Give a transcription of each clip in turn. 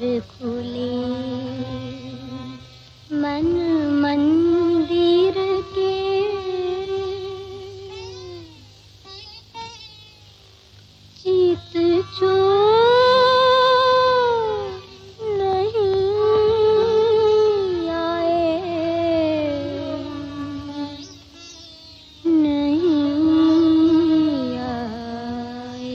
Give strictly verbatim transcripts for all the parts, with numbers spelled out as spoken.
खुले मन मंदिर के चित चोर नहीं आए, नहीं आए।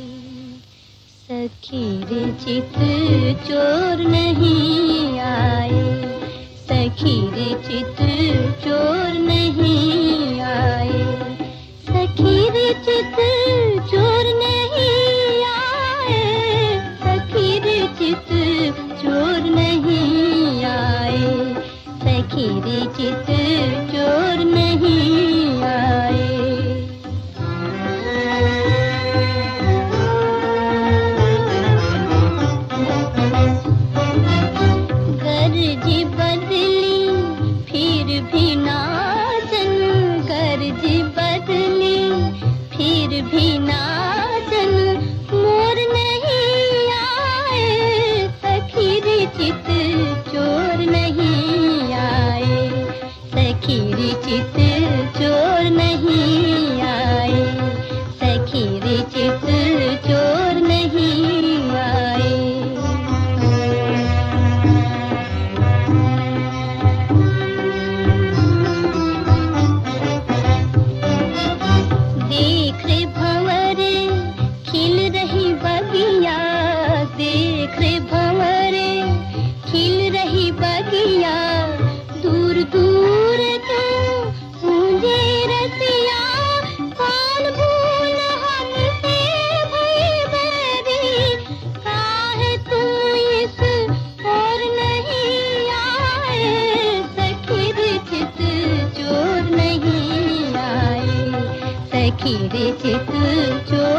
सखी रे चित चोर नहीं आए, सखी रे चित चोर नहीं आए, सखी रे चित चोर नहीं आए, सखी रे चित चोर नहीं आए, सखी रे चित चोर नहीं आए। गर्जी बदली फिर भी नाचन, गर्जी बदली फिर भी नाचन, मोर नहीं आए, सखी रे चित चोर नहीं आए, सखी रे चित चोर नहीं आए, सखी रे चित चोर नहीं आए। देख रे भंवरे खिल रही बगिया, देख रे भंवरे खिल रही बगिया, दूर दूर तो गूंजे रसिया, कौन भूल हमसे भई बैरी, काहे तू इस और नहीं आए, सखी रे चित चोर नहीं आए, सखी रे चित चोर